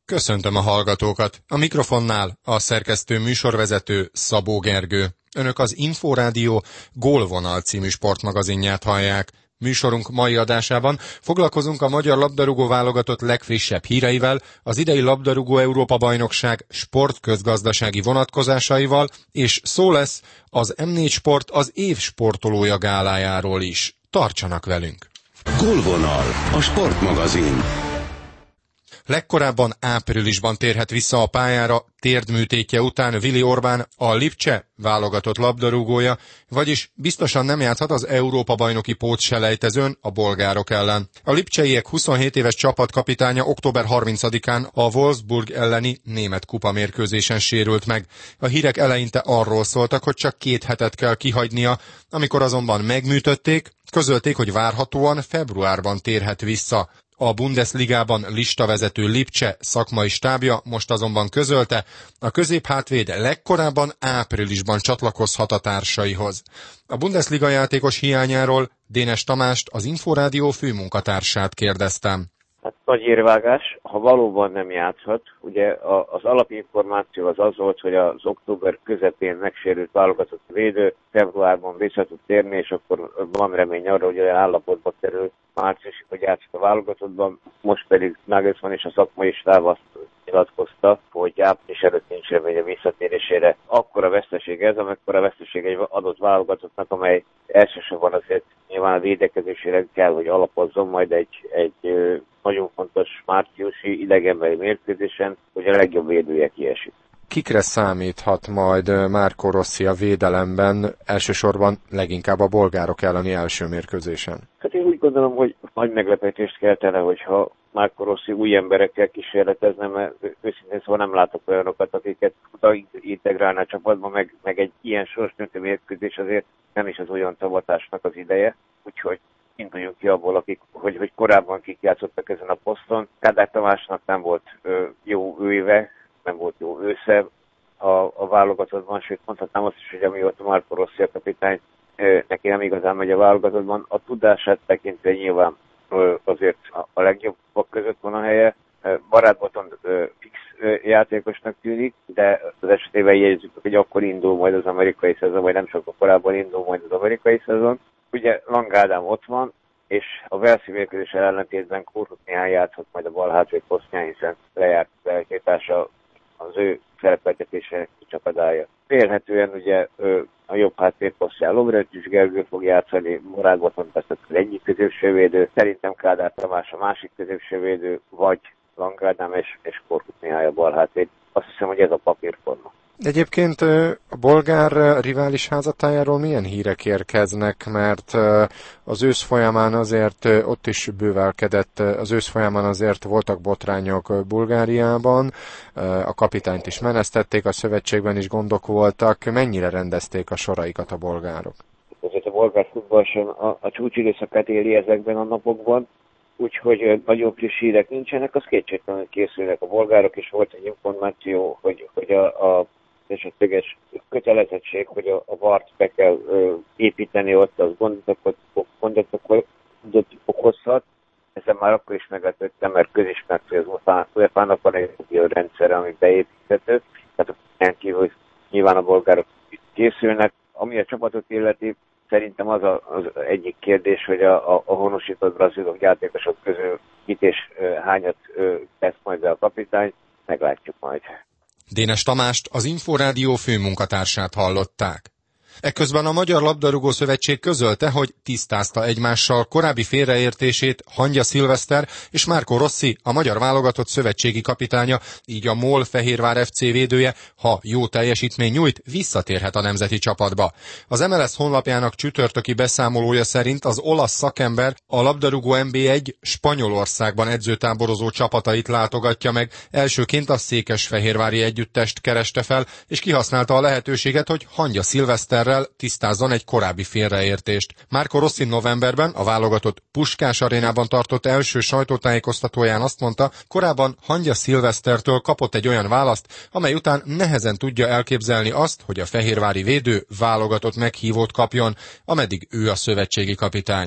Köszöntöm a hallgatókat! A mikrofonnál a szerkesztő műsorvezető Szabó Gergő. Önök az Inforádió Gólvonal című sportmagazinját hallják. Műsorunk mai adásában foglalkozunk a magyar labdarúgó válogatott legfrissebb híreivel, az idei labdarúgó Európa-bajnokság sportközgazdasági vonatkozásaival, és szó lesz az M4 Sport az év sportolója gálájáról is. Tartsanak velünk! Gólvonal, a sportmagazin. Legkorábban áprilisban térhet vissza a pályára térdműtétje után Willi Orbán, a Lipcse válogatott labdarúgója, vagyis biztosan nem játszhat az Európa-bajnoki pótselejtezőn a bolgárok ellen. A lipcseiek 27 éves csapatkapitánya október 30-án a Wolfsburg elleni német kupamérkőzésen sérült meg. A hírek eleinte arról szóltak, hogy csak 2 hetet kell kihagynia, amikor azonban megműtötték, közölték, hogy várhatóan februárban térhet vissza. A Bundesligában listavezető Lipcse szakmai stábja most azonban közölte, a középhátvéd legkorábban áprilisban csatlakozhat a társaihoz. A Bundesliga játékos hiányáról Dénes Tamást, az Inforádió főmunkatársát kérdeztem. Hát nagy érvágás, ha valóban nem játszhat, ugye az alapinformáció az volt, hogy az október közepén megsérült válogatott védő februárban vissza tud térni, és akkor van remény arra, hogy olyan állapotba kerül márciusig, hogy játszik a válogatottban. Most pedig Nagelsmann és a szakmai stáb azt nyilatkozta, hogy április előtt nincs remény a visszatérésére. Akkora veszteség ez, amekkora veszteség egy adott válogatottnak, amely elsősorban azért nyilván a védekezésére kell, hogy alapozzon majd egy nagyon fontos márciusi idegenbeli mérkőzésen, hogy a legjobb védője kiesik. Kikre számíthat majd Marco Rossi a védelemben, elsősorban leginkább a bolgárok elleni első mérkőzésen? Hát én úgy gondolom, hogy nagy meglepetést keltene, hogyha Marco Rossi új emberekkel kísérletezne, mert őszintén szóval nem látok olyanokat, akiket integrálna a csapatba, meg egy ilyen sorsdöntő mérkőzés azért nem is az olyan tavatásnak az ideje, úgyhogy induljunk ki abból, hogy korábban kik játszottak ezen a poszton. Kádár Tamásnak nem volt jó éve, nem volt jó ősze a válogatottban, sőt mondhatnám azt is, hogy amióta Marco Rossi a kapitány, neki nem igazán megy a válogatottban. A tudását tekintve nyilván azért a legjobbak között van a helye. Barát Botond fix játékosnak tűnik, de az esetében jegyzzük, hogy akkor indul majd az amerikai szezon, vagy nem sokkal korábban indul majd az amerikai szezon. Ugye Lang Ádám ott van, és a Velszi mérkőzés ellentétben Kurhut Mihály játszhat majd a bal hátvéd posztján, hiszen lejárt felkétása az ő szerepeltetésének kicsapatálja. Félhetően ugye a jobb hátvéd posztján Lovretis Gergő fog játszani, Barát Botond lesz az egyik középsővédő, szerintem Kádár Tamás a másik középsővédő, vagy Lang Ádám és Kurhut Mihály a bal hátvéd. Azt hiszem, hogy ez a papírforma. Egyébként a bolgár rivális házatájáról milyen hírek érkeznek, mert az ősz folyamán azért ott is bővelkedett, az ősz folyamán azért voltak botrányok Bulgáriában, a kapitányt is menesztették, a szövetségben is gondok voltak. Mennyire rendezték a soraikat a bolgárok? Azért a bolgár futball sem a csúcsidőszakát éli ezekben a napokban, úgyhogy nagyon friss hírek nincsenek, az kétségtelenül készülnek a bolgárok, és volt egy információ, hogy a esetleges kötelezettség, hogy a VAR-t be kell építeni ott, az gondot okozhat. Ezzel már akkor is meglepődtem, mert közismert, hogy az UEFA-nak van egy rendszere, ami beépíthető. Tehát ilyen kívül nyilván a bolgárok készülnek. Ami a csapatot illeti, szerintem az egyik kérdés, hogy a honosított brazilok játékosok közül kit és hányat tesz majd be a kapitány, meglátjuk majd. Dénes Tamást, az Inforádió főmunkatársát hallották. Ekközben a Magyar Labdarúgó Szövetség közölte, hogy tisztázta egymással korábbi félreértését Hangya Szilveszter és Marco Rossi, a magyar válogatott szövetségi kapitánya, így a MOL Fehérvár FC védője, ha jó teljesítmény nyújt, visszatérhet a nemzeti csapatba. Az MLS honlapjának csütörtöki beszámolója szerint az olasz szakember a labdarúgó NB1 Spanyolországban edzőtáborozó csapatait látogatja meg, elsőként a székesfehérvári együttest kereste fel, és kihasználta a lehetőséget, hogy Hangya Szilveszter tisztázzon egy korábbi félreértést. Marco Rossi novemberben a válogatott Puskás arénában tartott első sajtótájékoztatóján azt mondta, korábban Hangya Szilvesztertől kapott egy olyan választ, amely után nehezen tudja elképzelni azt, hogy a fehérvári védő válogatott meghívót kapjon, ameddig ő a szövetségi kapitány.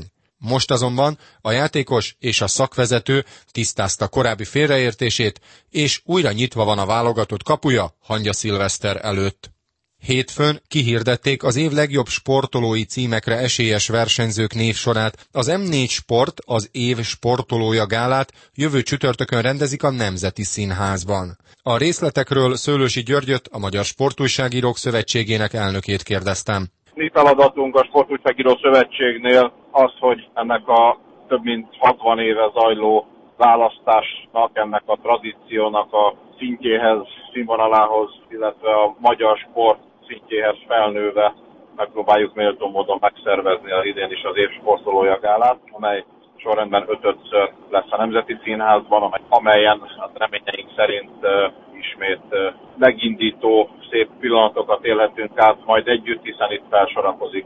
Most azonban a játékos és a szakvezető tisztázta korábbi félreértését, és újra nyitva van a válogatott kapuja Hangya Szilveszter előtt. Hétfőn kihirdették az év legjobb sportolói címekre esélyes versenyzők névsorát. Az M4 Sport, az év sportolója gálát jövő csütörtökön rendezik a Nemzeti Színházban. A részletekről Szőlősi Györgyöt, a Magyar Sportújságírók Szövetségének elnökét kérdeztem. Mi feladatunk a Sportújságírók Szövetségnél az, hogy ennek a több mint 60 éve zajló választásnak, ennek a tradíciónak a szintjéhez, színvonalához, illetve a magyar sport szintjéhez felnőve megpróbáljuk méltó módon megszervezni az idén is az év sportolója gálát, amely sorrendben 5-ször lesz a Nemzeti Színházban, amelyen reményeink szerint ismét megindító, szép pillanatokat élhetünk át majd együtt, hiszen itt felsorakozik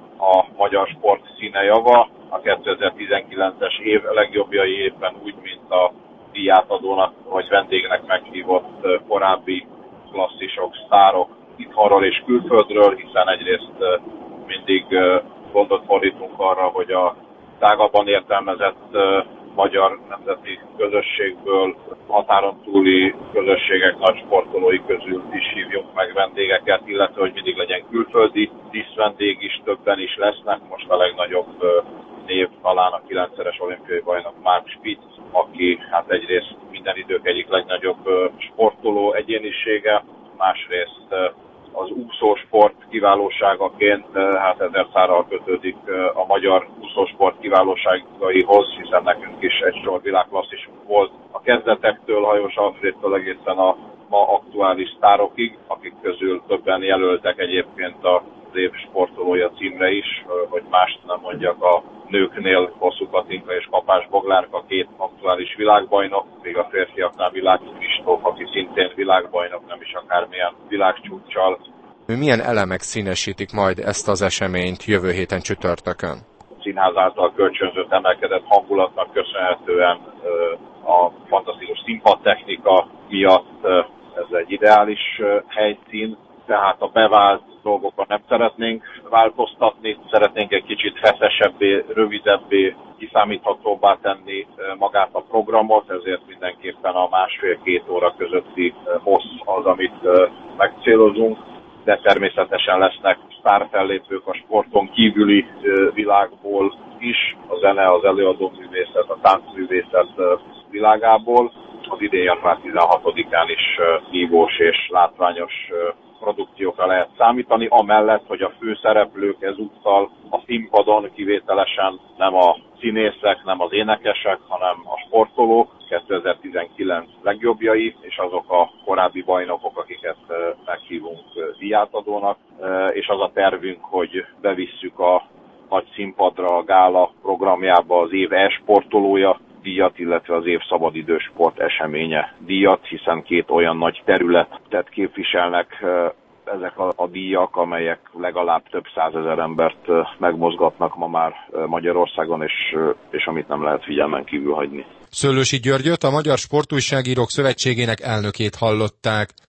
a magyar sport színe java. A 2019-es év legjobbjai éppen úgy, mint a díjátadónak vagy vendégnek meghívott korábbi klasszisok, sztárok itthonról és külföldről, hiszen egyrészt mindig gondot fordítunk arra, hogy a tágabban értelmezett magyar nemzeti közösségből határon túli közösségek nagy sportolói közül is hívjunk meg vendégeket, illetve hogy mindig legyen külföldi díszvendég is, többen is lesznek. Most a legnagyobb név talán a 9-szeres olimpiai bajnok Mark Spitz, aki hát egyrészt minden idők egyik legnagyobb sportoló egyénisége, másrészt az úszósport kiválóságaként hát ezer szárral kötődik a magyar úszósport kiválóságaihoz, hiszen nekünk is egy sor világklasszisunk volt a kezdetektől, Hajós Alfrédtől egészen a ma aktuális sztárokig, akik közül többen jelöltek egyébként az év sportolója címre is, hogy mást nem mondjak, a nőknél Hosszú Katinka és Kapás Boglárka, két aktuális világbajnok, még a férfiaknál Világ Kristóf, aki szintén világbajnok, nem is akármilyen világcsúccsal. Milyen elemek színesítik majd ezt az eseményt jövő héten csütörtökön? A színház által kölcsönzött emelkedett hangulatnak köszönhetően a fantasztikus színpadtechnika miatt ez egy ideális helyszín, tehát a bevált dolgokon nem szeretnénk változtatni, szeretnénk egy kicsit feszesebbé, rövidebbé, kiszámíthatóbbá tenni magát a programot, ezért mindenképpen a 1,5-2 óra közötti hossz az, amit megcélozunk, de természetesen lesznek sztárfellépők a sporton kívüli világból is, a zene, az előadó művészet, a táncművészet világából. Az idén január 16-án is nívós és látványos produkciókra lehet számítani, amellett, hogy a főszereplők ezúttal a színpadon kivételesen nem a színészek, nem az énekesek, hanem a sportolók, 2019 legjobbjai, és azok a korábbi bajnokok, akiket meghívunk díjátadónak, és az a tervünk, hogy bevisszük a nagy színpadra, a gála programjába az év e-sportolója díjat, illetve az év szabadidősport eseménye díjat, hiszen két olyan nagy területet képviselnek ezek a díjak, amelyek legalább több százezer embert megmozgatnak ma már Magyarországon, és amit nem lehet figyelmen kívül hagyni. Szőlősi Györgyöt, a Magyar Sportújságírók Szövetségének elnökét hallották.